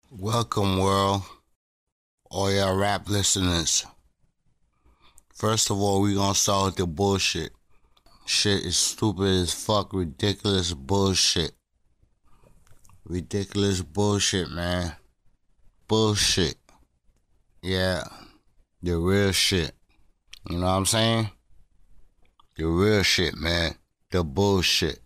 Welcome, world, all y'all rap listeners. First of all, we gonna start with the bullshit. Shit is stupid as fuck, ridiculous bullshit. Ridiculous bullshit, man. Bullshit. Yeah, the real shit. You know what I'm saying? The real shit, man. The bullshit.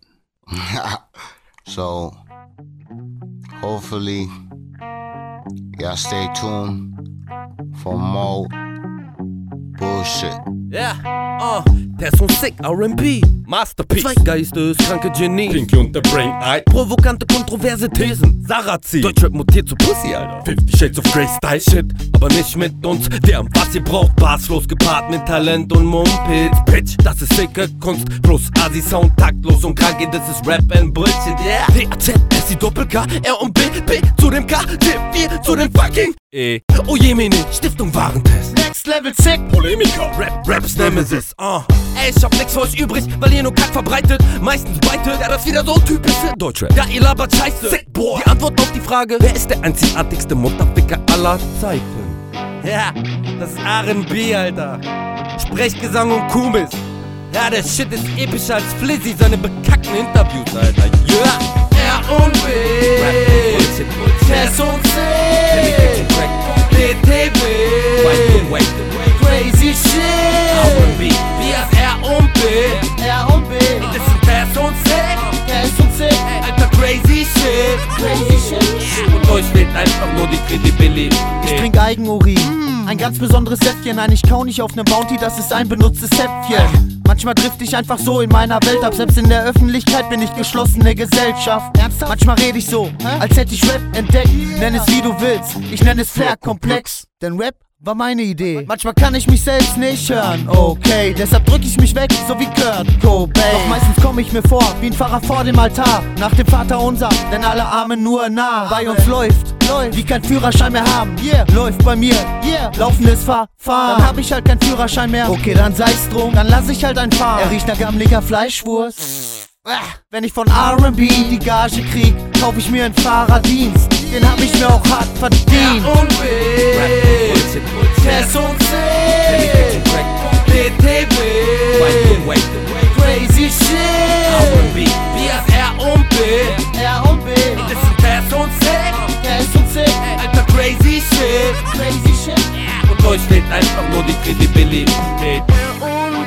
So, hopefully, y'all stay tuned for more bullshit. Yeah, der Song sick, R&B, Masterpiece, zwei geisteskranke Genies, Pinky und der Brain Eye, provokante, kontroverse Thesen, Sarrazin, Deutschrap mutiert zu Pussy, Alter, 50 Shades of Grey Style Shit, aber nicht mit uns, wir haben was ihr braucht, basslos gepaart mit Talent und Mumpitz, Bitch, das ist sicke Kunst, plus Asi-Sound, taktlos und krank, das ist Rap and Bullshit, yeah, D-A-Z-S-I Doppel-K, R und B, B zu dem K, D-4 zu dem fucking E, oh Jemini, Stiftung Warentest, Next Level Sick, Polemiker, Raps Nemesis, Ey, ich hab nix für euch übrig, weil ihr nur Kack verbreitet, meistens beitet, ja, das ist wieder so typisch für Deutschrap. Ja, ihr labert Scheiße, Sick Boy. Die Antwort auf die Frage, wer ist der einzigartigste Mutterficker aller Zeiten? Ja, das ist R&B, Alter. Sprechgesang und Kumis. Ja, der Shit ist epischer als Flizzy, seine bekackten Interviews, Alter. Ja, R&B, Tess und C, DTB, Crazy Shit, R&B, wir R&B, das sind Tess und C, Alter, Crazy Shit, und euch fehlt einfach nur die Kredibilität. Ich trink Eigenurin, ein ganz besonderes Säftchen. Nein, ich kau nicht auf nem Bounty, das ist ein benutztes Zäpfchen. Manchmal trifft ich einfach so in meiner Welt ab. Selbst in der Öffentlichkeit bin ich geschlossene Gesellschaft. Ernsthaft? Manchmal rede ich so, als hätte ich Rap entdeckt. Nenn es wie du willst, ich nenne es Flair-Komplex. Denn Rap war meine Idee. Manchmal kann ich mich selbst nicht hören, okay. Deshalb drück ich mich weg, so wie Kurt Cobain. Doch meistens komm ich mir vor, wie ein Pfarrer vor dem Altar. Nach dem Vater unser, denn alle Armen nur nah. Bei uns läuft, wie kein Führerschein mehr haben. Läuft bei mir, laufendes Fahrrad. Dann hab ich halt keinen Führerschein mehr. Okay, dann sei's drum, dann lass ich halt einen fahren. Er riecht nach gammeliger Fleischwurst. Wenn ich von R&B die Gage krieg, kauf ich mir einen Fahrerdienst. Den hab ich mir auch hart verdient. R&B, Tess und C, DTB, Crazy Shit, R&B, wir R&B, das sind Tess und C, Alter, Crazy Shit, und euch fehlt einfach nur die Kredibilität. R&B,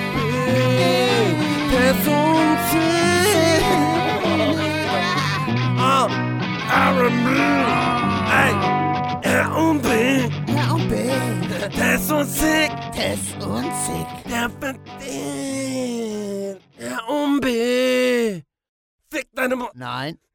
Tess und C, R&B, ey, R&B, Tess und Sick, der verdient, R&B, fick deine Nein.